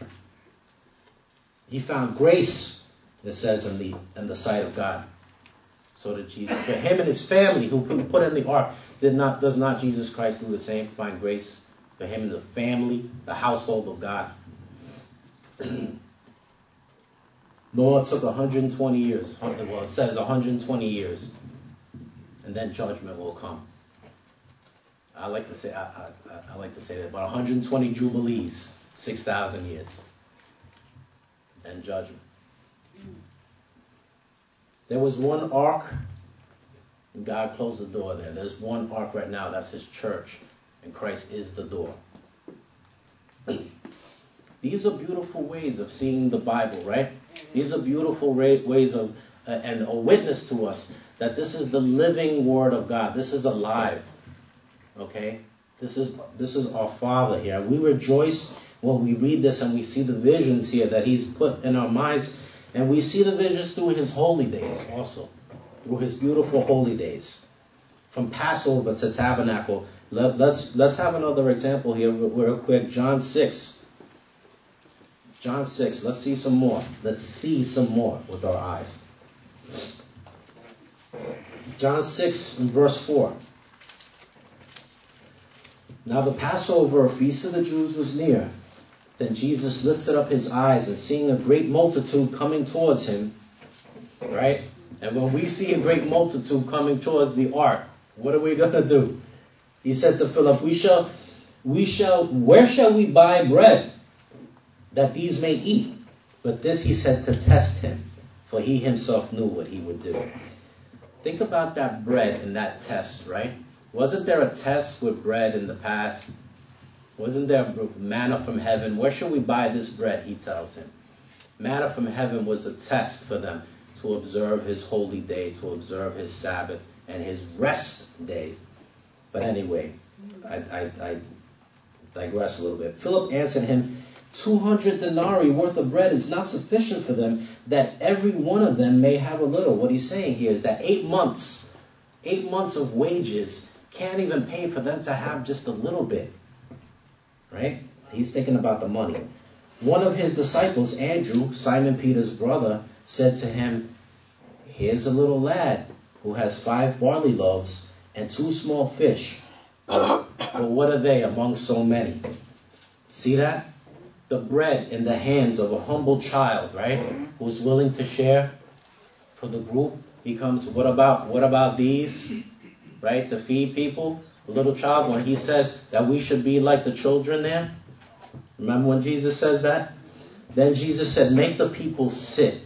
He found grace, it says, in the in the sight of God. So did Jesus. For him and his family who put in the ark, did not does not Jesus Christ do the same? Find grace for him and the family, the household of God. Noah took one hundred twenty years. Well, it says one hundred twenty years. And then judgment will come. I like to say I, I, I like to say that. But one hundred twenty jubilees, six thousand years. And judgment. There was one ark, and God closed the door there. There's one ark right now. That's his church. And Christ is the door. These are beautiful ways of seeing the Bible, right? These are beautiful ways of, uh, and a witness to us that this is the living Word of God. This is alive. Okay? This is this is our Father here. We rejoice when we read this and we see the visions here that he's put in our minds. And we see the visions through his holy days also. Through his beautiful holy days. From Passover to Tabernacle. Let, let's, let's have another example here real quick. John six. John six. Let's see some more. Let's see some more with our eyes. John six and verse four. Now the Passover feast of the Jews was near. Then Jesus lifted up his eyes, and seeing a great multitude coming towards him, right? And when we see a great multitude coming towards the ark, what are we going to do? He said to Philip, we shall, we shall, where shall we buy bread that these may eat? But this he said to test him, for he himself knew what he would do. Think about that bread and that test, right? Wasn't there a test with bread in the past? Wasn't there manna from heaven? Where should we buy this bread? He tells him. Manna from heaven was a test for them to observe his holy day, to observe his Sabbath and his rest day. But anyway, I, I, I digress a little bit. Philip answered him, two hundred denarii worth of bread is not sufficient for them, that every one of them may have a little. What he's saying here is that eight months, eight months of wages can't even pay for them to have just a little bit. Right? He's thinking about the money. One of his disciples, Andrew, Simon Peter's brother, said to him, here's a little lad who has five barley loaves and two small fish. But what are they among so many? See that? The bread in the hands of a humble child, right? Who's willing to share for the group becomes, what about, what about these? Right? To feed people. A little child, when he says that we should be like the children there. Remember when Jesus says that? Then Jesus said, make the people sit.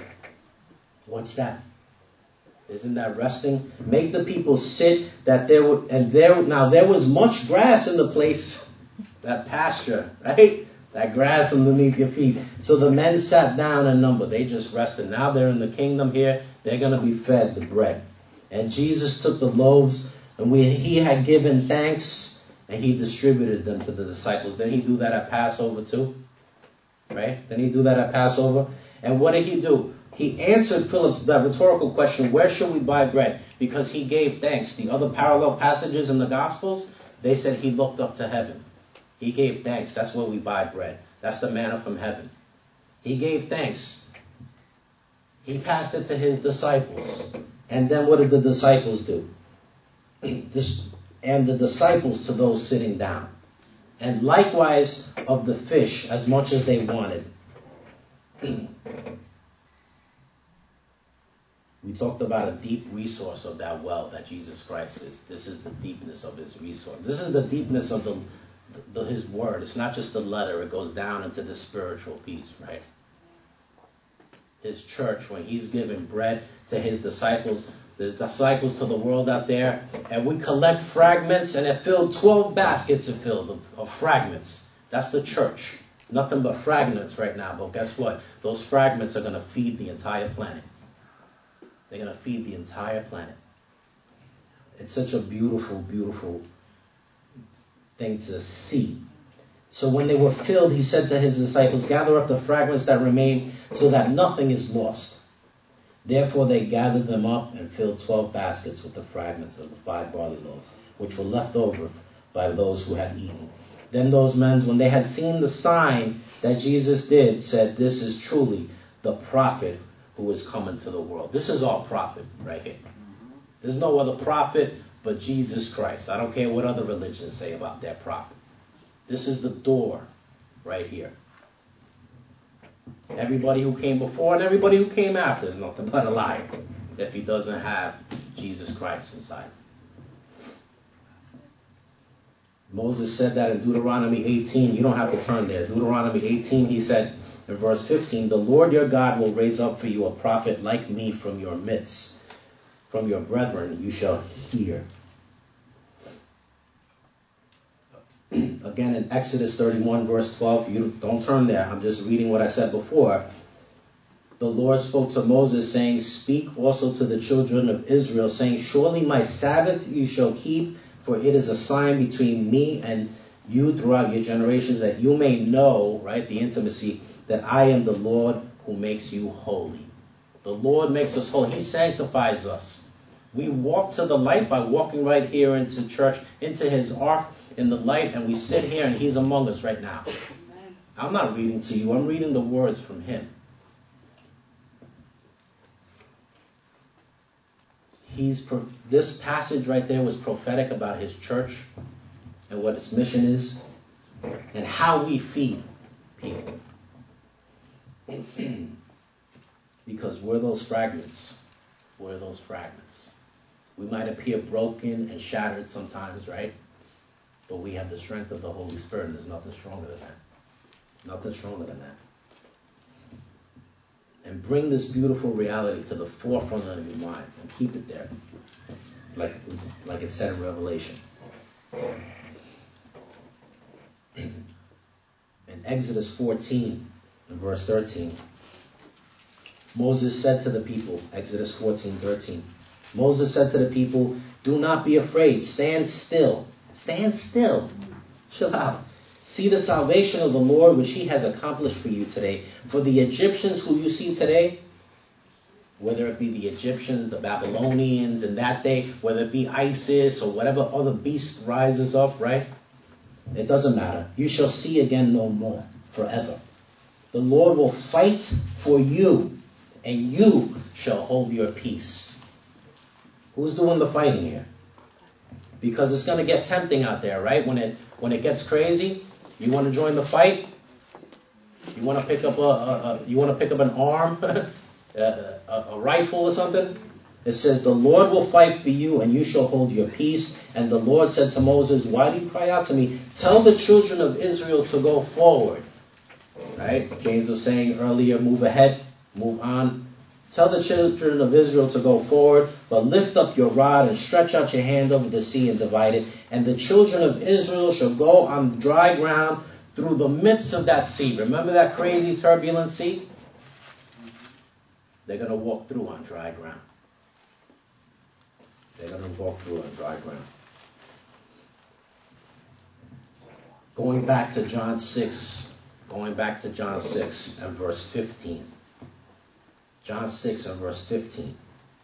What's that? Isn't that resting? Make the people sit that there would, and there, now there was much grass in the place, that pasture, right? That grass underneath your feet. So the men sat down in number. They just rested. Now they're in the kingdom here. They're going to be fed the bread. And Jesus took the loaves, and we, he had given thanks, and he distributed them to the disciples. Didn't he do that at Passover too? Right? Didn't he do that at Passover? And what did he do? He answered Philip's that rhetorical question, where should we buy bread? Because he gave thanks. The other parallel passages in the Gospels, they said he looked up to heaven. He gave thanks. That's where we buy bread. That's the manna from heaven. He gave thanks. He passed it to his disciples. And then what did the disciples do? This, and the disciples to those sitting down. And likewise of the fish, as much as they wanted. We talked about a deep resource of that well that Jesus Christ is. This is the deepness of his resource. This is the deepness of the, the his word. It's not just the letter. It goes down into the spiritual piece, right? His church, when he's giving bread to his disciples, his disciples to the world out there, and we collect fragments, and it filled twelve baskets are filled of, of fragments. That's the church. Nothing but fragments right now. But guess what? Those fragments are going to feed the entire planet. They're going to feed the entire planet. It's such a beautiful, beautiful thing to see. So when they were filled, he said to his disciples, gather up the fragments that remain so that nothing is lost. Therefore they gathered them up and filled twelve baskets with the fragments of the five barley loaves, which were left over by those who had eaten. Then those men, when they had seen the sign that Jesus did, said, this is truly the prophet who is coming to the world. This is our prophet right here. There's no other prophet but Jesus Christ. I don't care what other religions say about their prophet. This is the door right here. Everybody who came before and everybody who came after is nothing but a liar if he doesn't have Jesus Christ inside. Moses said that in Deuteronomy eighteen. You don't have to turn there. Deuteronomy eighteen, he said in verse fifteen, the Lord your God will raise up for you a prophet like me from your midst. From your brethren you shall hear. Again, in Exodus thirty-one, verse twelve, you don't turn there. I'm just reading what I said before. The Lord spoke to Moses, saying, speak also to the children of Israel, saying, surely my Sabbath you shall keep, for it is a sign between me and you throughout your generations, that you may know, right, the intimacy, that I am the Lord who makes you holy. The Lord makes us holy. He sanctifies us. We walk to the light by walking right here into church, into his ark in the light, and we sit here and he's among us right now. Amen. I'm not reading to you. I'm reading the words from him. He's pro- this passage right there was prophetic about his church and what its mission is and how we feed people. Because we're those fragments. We're those fragments. We might appear broken and shattered sometimes, right? But we have the strength of the Holy Spirit, and there's nothing stronger than that. Nothing stronger than that. And bring this beautiful reality to the forefront of your mind and keep it there. Like, like it said in Revelation. Exodus fourteen, verse thirteen. Moses said to the people, Exodus fourteen, thirteen. Moses said to the people, do not be afraid. Stand still. Stand still. Chill out. See the salvation of the Lord, which he has accomplished for you today. For the Egyptians who you see today, whether it be the Egyptians, the Babylonians in that day, whether it be ISIS or whatever other beast rises up, right? It doesn't matter. You shall see again no more forever. The Lord will fight for you, and you shall hold your peace. Who's doing the fighting here? Because it's going to get tempting out there, right? When it when it gets crazy, you want to join the fight. You want to pick up a, a, a you want to pick up an arm, a, a, a rifle or something. It says, the Lord will fight for you, and you shall hold your peace. And the Lord said to Moses, why do you cry out to me? Tell the children of Israel to go forward. Right? James was saying earlier, move ahead, move on. Tell the children of Israel to go forward, but lift up your rod and stretch out your hand over the sea and divide it. And the children of Israel shall go on dry ground through the midst of that sea. Remember that crazy turbulent sea? They're going to walk through on dry ground. They're going to walk through on dry ground. Going back to John six, going back to John six and verse fifteen. John six and verse fifteen.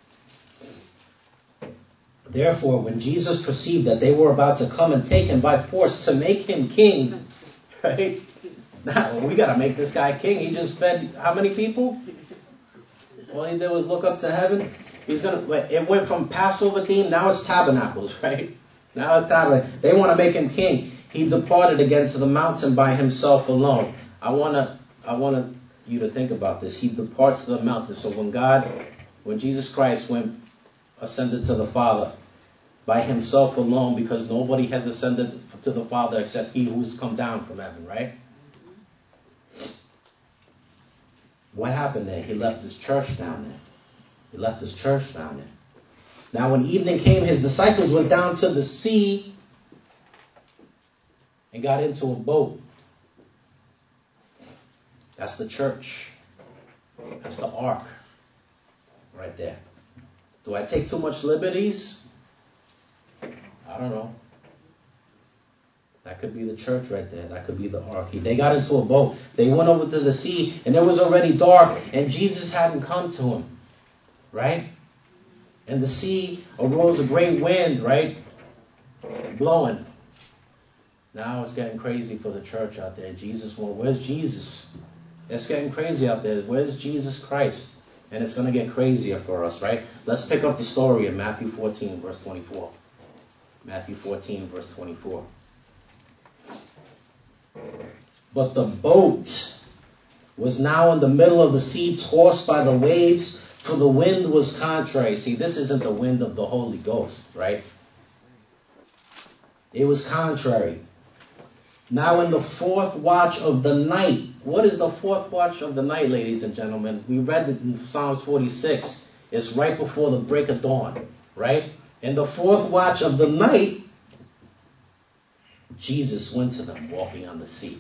Therefore, when Jesus perceived that they were about to come and take him by force to make him king, right? Now, we got to make this guy king. He just fed how many people? All he did was look up to heaven. He's gonna. It went from Passover theme. Now it's tabernacles, right? Now it's tabernacles. They want to make him king. He departed again to the mountain by himself alone. I wanna. I wanna. you to think about this. He departs to the mountain. So when God, when Jesus Christ went, ascended to the Father by himself alone, because nobody has ascended to the Father except he who's come down from heaven, right? What happened there? He left his church down there. He left his church down there. Now when evening came, his disciples went down to the sea and got into a boat. That's the church. That's the ark. Right there. Do I take too much liberties? I don't know. That could be the church right there. That could be the ark. They got into a boat. They went over to the sea, and it was already dark, and Jesus hadn't come to him. Right? And the sea arose a great wind, right? Blowing. Now it's getting crazy for the church out there. Jesus, well, where's Jesus? It's getting crazy out there. Where's Jesus Christ? And it's going to get crazier for us, right? Let's pick up the story in Matthew fourteen, verse twenty-four. Matthew fourteen, verse twenty-four. But the boat was now in the middle of the sea, tossed by the waves, for the wind was contrary. See, this isn't the wind of the Holy Ghost, right? It was contrary. Now in the fourth watch of the night. What is the fourth watch of the night, ladies and gentlemen? We read it in Psalms forty-six. It's right before the break of dawn, right? In the fourth watch of the night, Jesus went to them walking on the sea.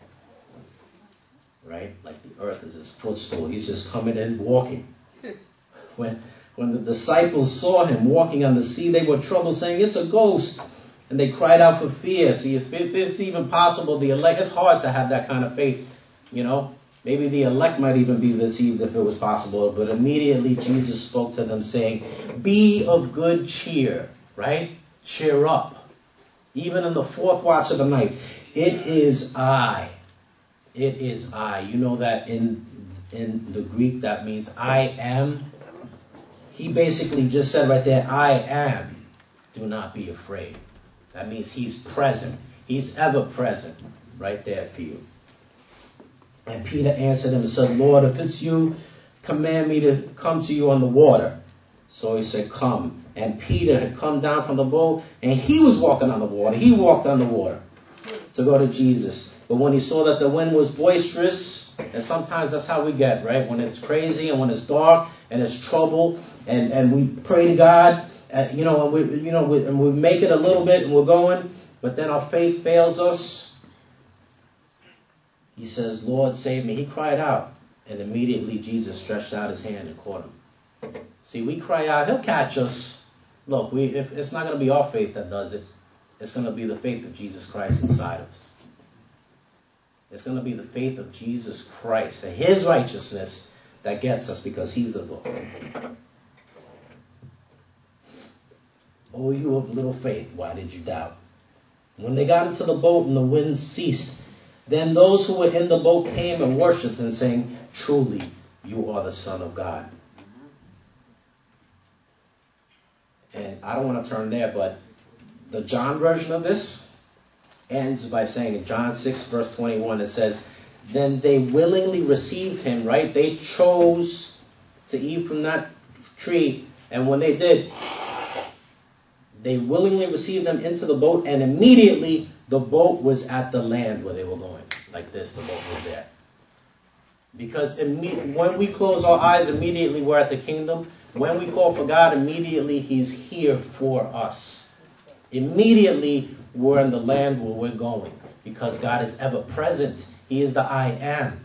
Right? Like the earth is his footstool. He's just coming in walking. When, when the disciples saw him walking on the sea, they were troubled, saying, it's a ghost. And they cried out for fear. See, if it's even possible, the elect, it's hard to have that kind of faith, you know. Maybe the elect might even be deceived if it was possible. But immediately Jesus spoke to them saying, be of good cheer, right? Cheer up. Even in the fourth watch of the night, it is I. It is I. You know that in in the Greek that means I am. He basically just said right there, I am. Do not be afraid. That means he's present. He's ever present right there for you. And Peter answered him and said, Lord, if it's you, command me to come to you on the water. So he said, come. And Peter had come down from the boat, and he was walking on the water. He walked on the water to go to Jesus. But when he saw that the wind was boisterous, and sometimes that's how we get, right? When it's crazy and when it's dark and it's trouble, and, and we pray to God, uh, you know, and we, you know, we, and we make it a little bit and we're going, but then our faith fails us. He says, Lord, save me. He cried out, and immediately Jesus stretched out his hand and caught him. See, we cry out, he'll catch us. Look, we, if, it's not going to be our faith that does it. It's going to be the faith of Jesus Christ inside of us. It's going to be the faith of Jesus Christ and his righteousness that gets us, because he's the Lord. Oh, you of little faith, why did you doubt? When they got into the boat and the wind ceased, then those who were in the boat came and worshipped him, saying, truly, you are the Son of God. And I don't want to turn there, but the John version of this ends by saying in John six, verse twenty-one, it says, then they willingly received him, right? They chose to eat from that tree. And when they did, they willingly received them into the boat, and immediately the boat was at the land where they were going. Like this, the boat was there. Because imme- when we close our eyes, immediately we're at the kingdom. When we call for God, immediately he's here for us. Immediately we're in the land where we're going. Because God is ever present. He is the I am.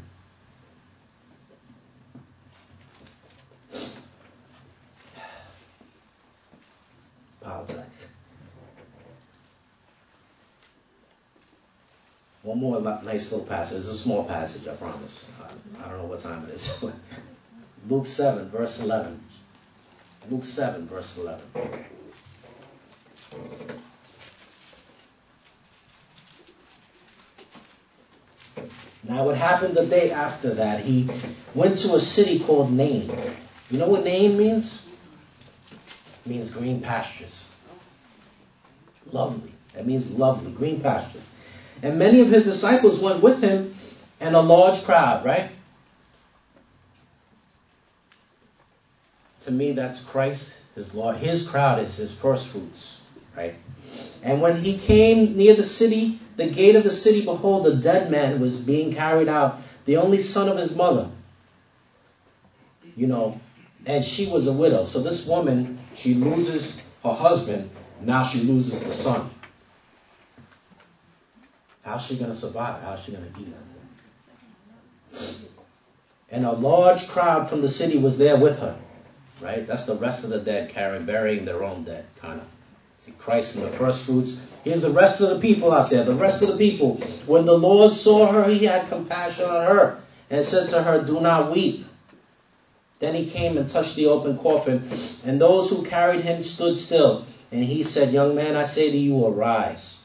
Apologize. One more nice little passage. It's a small passage, I promise. I, I don't know what time it is. Luke seven, verse eleven. Luke seven, verse eleven. Now what happened the day after that, he went to a city called Nain. You know what Nain means? It means green pastures. Lovely. That means lovely, green pastures. And many of his disciples went with him, and a large crowd, right? To me, that's Christ. His Lord, his crowd is his first fruits, right? And when he came near the city, the gate of the city, behold, a dead man was being carried out, the only son of his mother. You know, and she was a widow. So this woman, she loses her husband, now she loses the son. How's she going to survive? How's she going to eat? And a large crowd from the city was there with her. Right? That's the rest of the dead carrying, burying their own dead, kind of. See, Christ in the first fruits. Here's the rest of the people out there, the rest of the people. When the Lord saw her, he had compassion on her and said to her, do not weep. Then he came and touched the open coffin, and those who carried him stood still. And he said, young man, I say to you, arise.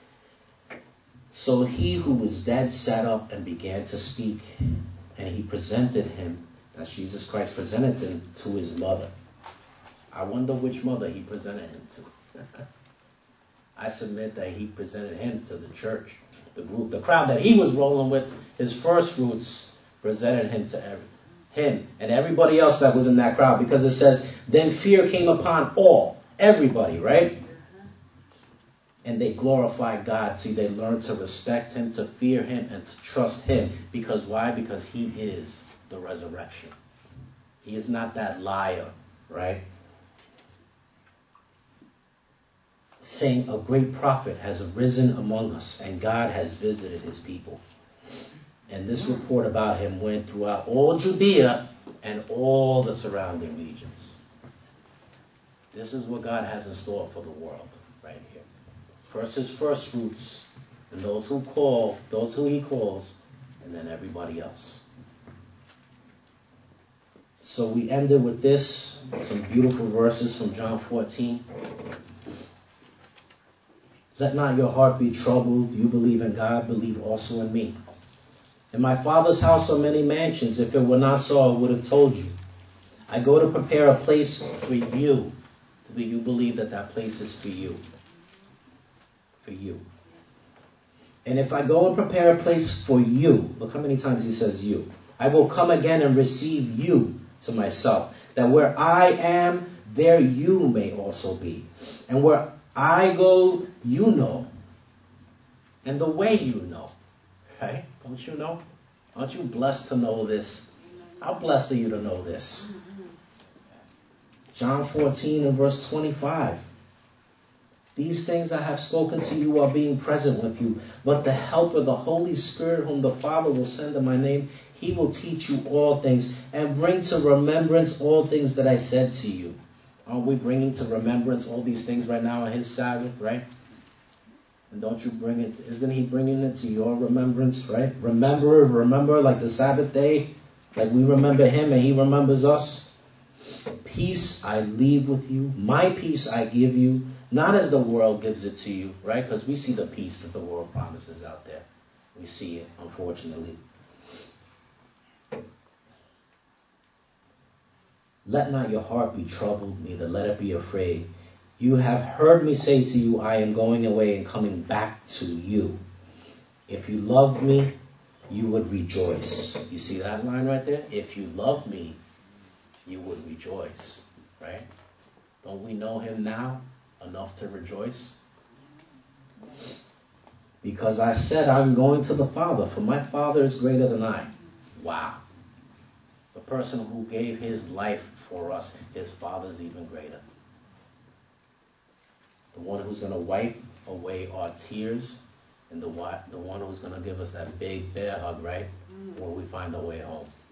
So he who was dead sat up and began to speak, and he presented him, as Jesus Christ presented him, to his mother. I wonder which mother he presented him to. I submit that he presented him to the church, the group, the crowd that he was rolling with. His first fruits presented him to every, him and everybody else that was in that crowd, because it says, then fear came upon all, everybody, right? And they glorified God. See, they learned to respect him, to fear him, and to trust him. Because why? Because he is the resurrection. He is not that liar, right? Saying, a great prophet has arisen among us, and God has visited his people. And this report about him went throughout all Judea and all the surrounding regions. This is what God has in store for the world right here. First his first fruits, and those who call, those who he calls, and then everybody else. So we ended with this, some beautiful verses from John fourteen. Let not your heart be troubled. You believe in God, believe also in me. In my Father's house are many mansions. If it were not so, I would have told you. I go to prepare a place for you. Do you believe that that place is for you? For you. And if I go and prepare a place for you, look how many times he says you. I will come again and receive you to myself, that where I am, there you may also be. And where I go, you know. And the way you know. Right? Don't you know? Aren't you blessed to know this? How blessed are you to know this? John fourteen and verse twenty-five. These things I have spoken to you are being present with you. But the Helper, the Holy Spirit, whom the Father will send in my name, he will teach you all things and bring to remembrance all things that I said to you. Aren't we bringing to remembrance all these things right now on his Sabbath, right? And don't you bring it, isn't he bringing it to your remembrance, right? Remember, remember like the Sabbath day, like we remember him and he remembers us. Peace I leave with you, my peace I give you, not as the world gives it to you, right? Because we see the peace that the world promises out there. We see it, unfortunately. Let not your heart be troubled, neither let it be afraid. You have heard me say to you, I am going away and coming back to you. If you loved me, you would rejoice. You see that line right there? If you love me, you would rejoice, right? Don't we know him now enough to rejoice? Because I said I'm going to the Father, for my Father is greater than I. Wow. The person who gave his life for us, his Father's even greater. The one who's going to wipe away our tears, and the, the one who's going to give us that big bear hug, right? When we find our way home.